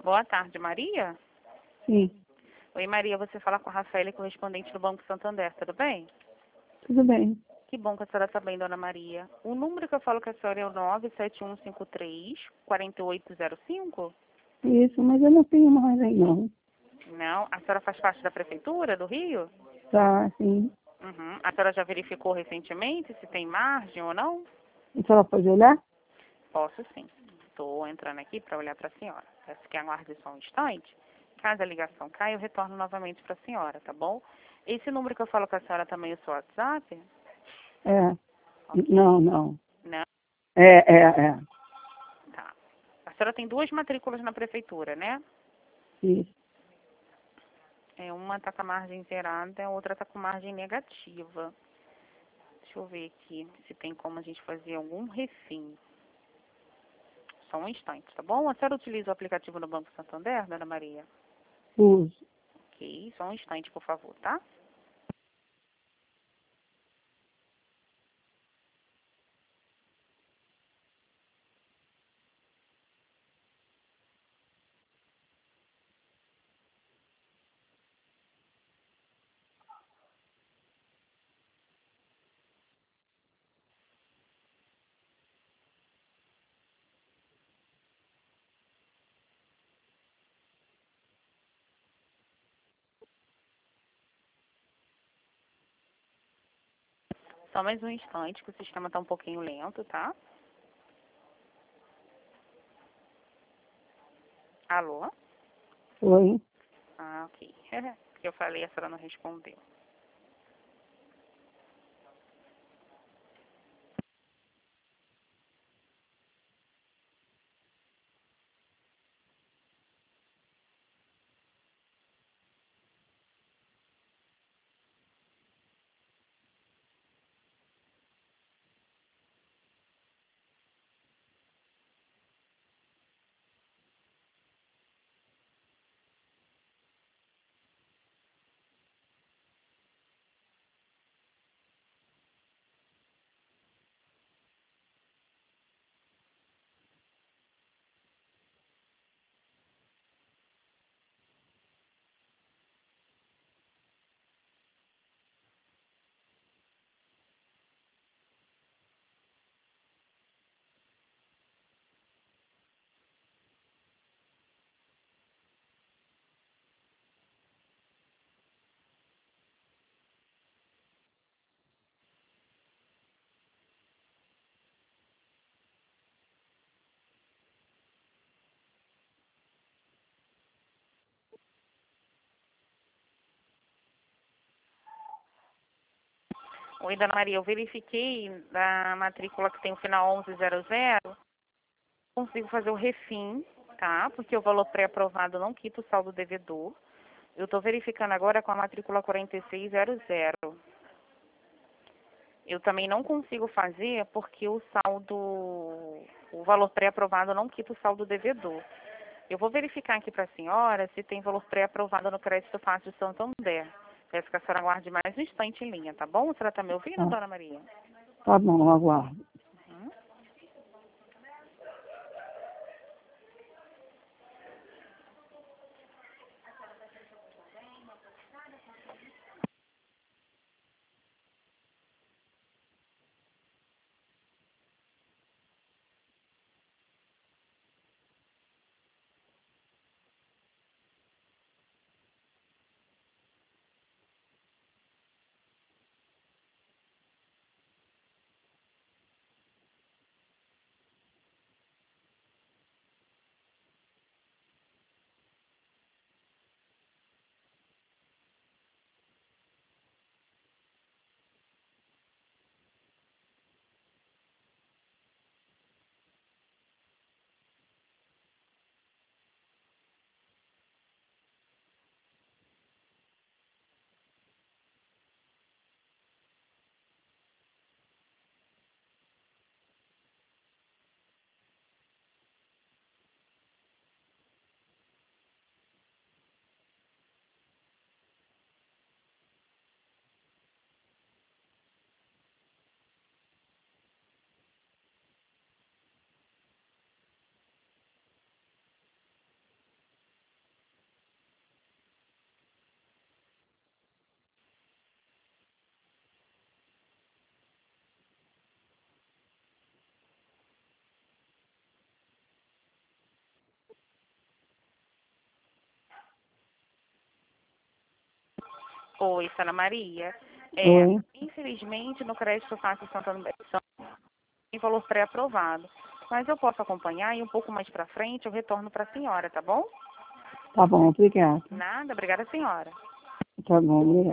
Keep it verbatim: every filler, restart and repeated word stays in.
Boa tarde, Maria. Sim, Oi, Maria, você fala com a Rafaela, correspondente do Banco Santander, tudo bem? tudo bem. Que bom que a senhora está bem, dona Maria. O número que eu falo com a senhora é o nove sete um cinco três, quatro oito zero cinco? Isso, mas eu não tenho margem não. Não? A senhora faz parte da Prefeitura do Rio? Tá, sim. Uhum. A senhora já verificou recentemente se tem margem ou não? A senhora pode olhar? Posso sim. Estou entrando aqui para olhar para a senhora. Peço que aguarde só um instante. Caso a ligação caia, eu retorno novamente para a senhora, tá bom? Esse número que eu falo com a senhora também é o seu WhatsApp? É. Ok. Não, não. Não? É, é, é. Tá. A senhora tem duas matrículas na prefeitura, né? Isso. É, uma está com a margem zerada, a outra está com margem negativa. Deixa eu ver aqui se tem como a gente fazer algum refim. Só um instante, tá bom? A senhora utiliza o aplicativo no Banco Santander, dona Maria? Uso. Ok, só um instante, por favor, tá? Só mais um instante, que o sistema está um pouquinho lento, tá? Alô? Oi. Ah, ok. Eu falei, a senhora não respondeu. Oi, dona Maria, eu verifiquei da matrícula que tem o final onze zero zero. Consigo fazer o refim, tá? Porque o valor pré-aprovado não quita o saldo devedor. Eu estou verificando agora com a matrícula quarenta e seis zero zero. Eu também não consigo fazer porque o saldo, o valor pré-aprovado não quita o saldo devedor. Eu vou verificar aqui para a senhora se tem valor pré-aprovado no crédito fácil de Santander. Peço que a senhora aguarde mais um instante em linha, tá bom? A senhora está me ouvindo, Tá, dona Maria? tá bom, aguardo. Uhum. Oi, Ana Maria. É, Oi. infelizmente, no crédito fácil Santana tem valor pré-aprovado. Mas eu posso acompanhar e um pouco mais para frente eu retorno para a senhora, tá bom? Tá bom, obrigada. Nada, obrigada, senhora. Tá bom, obrigada.